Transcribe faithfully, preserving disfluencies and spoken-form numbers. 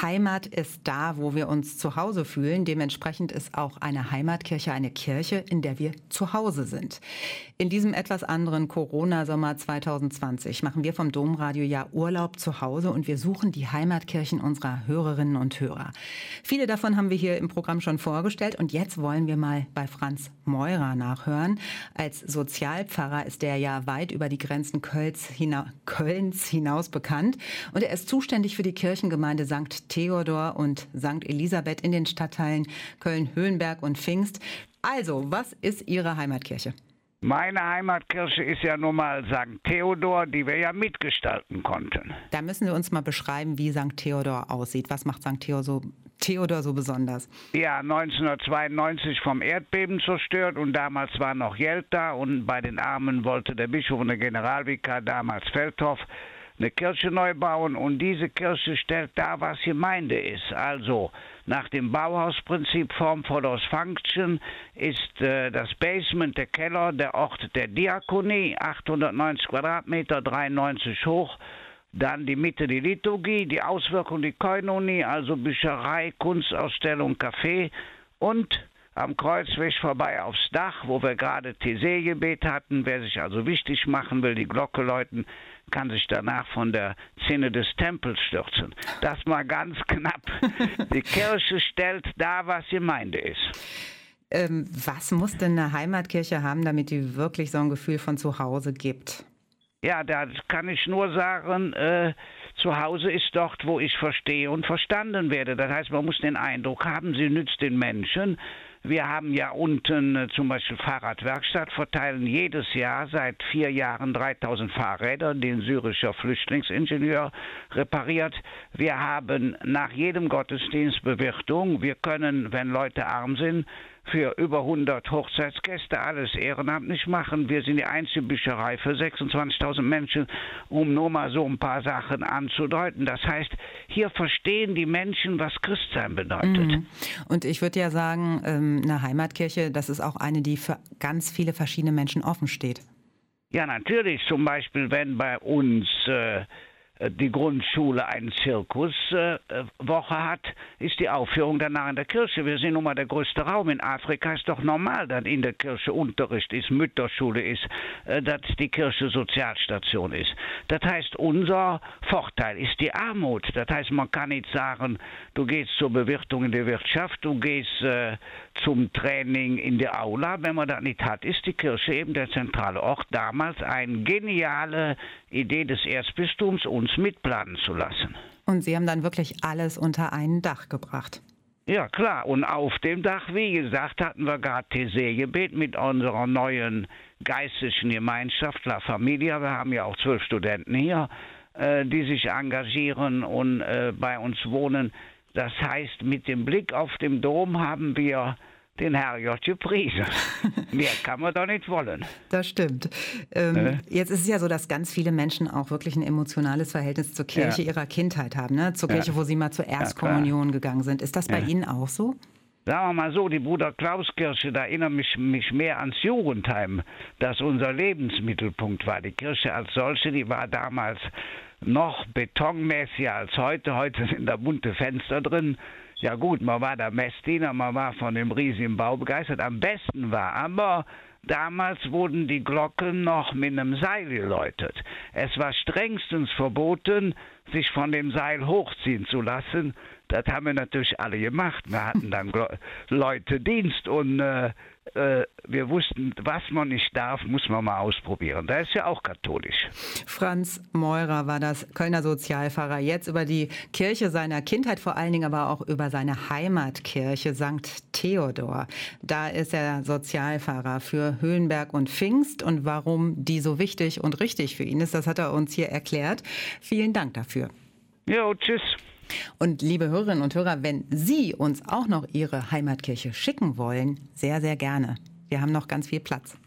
Heimat ist da, wo wir uns zu Hause fühlen. Dementsprechend ist auch eine Heimatkirche eine Kirche, in der wir zu Hause sind. In diesem etwas anderen Corona-Sommer zwanzig zwanzig machen wir vom Domradio ja Urlaub zu Hause und wir suchen die Heimatkirchen unserer Hörerinnen und Hörer. Viele davon haben wir hier im Programm schon vorgestellt und jetzt wollen wir mal bei Franz Meurer nachhören. Als Sozialpfarrer ist er ja weit über die Grenzen Kölns, hina- Kölns hinaus bekannt und er ist zuständig für die Kirchengemeinde Sankt Theodor und Sankt Elisabeth in den Stadtteilen Köln-Höhenberg und Pfingst. Also, was ist Ihre Heimatkirche? Meine Heimatkirche ist ja nun mal Sankt Theodor, die wir ja mitgestalten konnten. Da müssen wir uns mal beschreiben, wie Sankt Theodor aussieht. Was macht Sankt Theodor so, Theodor so besonders? Ja, neunzehnhundertzweiundneunzig vom Erdbeben zerstört und damals war noch Geld da und bei den Armen wollte der Bischof und der Generalvikar, damals Feldhoff, eine Kirche neu bauen und diese Kirche stellt dar, was Gemeinde ist. Also nach dem Bauhausprinzip Form follows Function ist äh, das Basement, der Keller, der Ort der Diakonie, achthundertneunzig Quadratmeter, dreiundneunzig hoch. Dann die Mitte die Liturgie, die Auswirkung die Koinonie, also Bücherei, Kunstausstellung, Café und am Kreuzweg vorbei aufs Dach, wo wir gerade Thesee-Gebet hatten. Wer sich also wichtig machen will, die Glocke läuten, kann sich danach von der Zinne des Tempels stürzen. Das mal ganz knapp. Die Kirche stellt dar, was Gemeinde ist. Ähm, was muss denn eine Heimatkirche haben, damit die wirklich so ein Gefühl von zu Hause gibt? Ja, da kann ich nur sagen, äh, zu Hause ist dort, wo ich verstehe und verstanden werde. Das heißt, man muss den Eindruck haben, sie nützt den Menschen. Wir haben ja unten äh, zum Beispiel Fahrradwerkstatt, verteilen jedes Jahr seit vier Jahren dreitausend Fahrräder, den syrischer Flüchtlingsingenieur repariert. Wir haben nach jedem Gottesdienst Bewirtung. Wir können, wenn Leute arm sind, für über hundert Hochzeitsgäste alles ehrenamtlich machen. Wir sind die einzige Bücherei für sechsundzwanzigtausend Menschen, um nur mal so ein paar Sachen anzudeuten. Das heißt, hier verstehen die Menschen, was Christsein bedeutet. Mhm. Und ich würde ja sagen, eine Heimatkirche, das ist auch eine, die für ganz viele verschiedene Menschen offen steht. Ja, natürlich. Zum Beispiel, wenn bei uns äh, die Grundschule eine Zirkuswoche äh, hat, ist die Aufführung danach in der Kirche. Wir sind nun mal der größte Raum in Afrika. Ist doch normal, dass in der Kirche Unterricht ist, Mütterschule ist, äh, dass die Kirche Sozialstation ist. Das heißt, unser Vorteil ist die Armut. Das heißt, man kann nicht sagen, du gehst zur Bewirtung in der Wirtschaft, du gehst äh, zum Training in der Aula. Wenn man das nicht hat, ist die Kirche eben der zentrale Ort. Damals eine geniale Idee des Erzbistums, uns mitplanen zu lassen. Und Sie haben dann wirklich alles unter ein Dach gebracht? Ja, klar. Und auf dem Dach, wie gesagt, hatten wir gerade Thesee-Gebet mit unserer neuen geistlichen Gemeinschaft La Familia. Wir haben ja auch zwölf Studenten hier, äh, die sich engagieren und äh, bei uns wohnen. Das heißt, mit dem Blick auf den Dom haben wir den Herrgott gepriesen. Mehr kann man doch nicht wollen. Das stimmt. Ähm, äh? Jetzt ist es ja so, dass ganz viele Menschen auch wirklich ein emotionales Verhältnis zur Kirche ja. ihrer Kindheit haben, ne? Zur Kirche, ja. wo sie mal zur Erstkommunion ja, gegangen sind. Ist das bei ja. Ihnen auch so? Sagen wir mal so, die Bruder-Klaus-Kirche, da erinnert mich, mich mehr ans Jugendheim, das unser Lebensmittelpunkt war. Die Kirche als solche, die war damals noch betonmäßiger als heute. Heute sind da bunte Fenster drin. Ja gut, man war da Messdiener, man war von dem riesigen Bau begeistert. Am besten war aber, damals wurden die Glocken noch mit einem Seil geläutet. Es war strengstens verboten, sich von dem Seil hochziehen zu lassen. Das haben wir natürlich alle gemacht. Wir hatten dann Leute Dienst und äh, äh, wir wussten, was man nicht darf, muss man mal ausprobieren. Da ist ja auch katholisch. Franz Meurer war das Kölner Sozialpfarrer. Jetzt über die Kirche seiner Kindheit, vor allen Dingen aber auch über seine Heimatkirche Sankt Theodor. Da ist er Sozialpfarrer für Höhenberg und Pfingst. Und warum die so wichtig und richtig für ihn ist, das hat er uns hier erklärt. Vielen Dank dafür. Jo, tschüss. Und liebe Hörerinnen und Hörer, wenn Sie uns auch noch Ihre Heimatkirche schicken wollen, sehr, sehr gerne. Wir haben noch ganz viel Platz.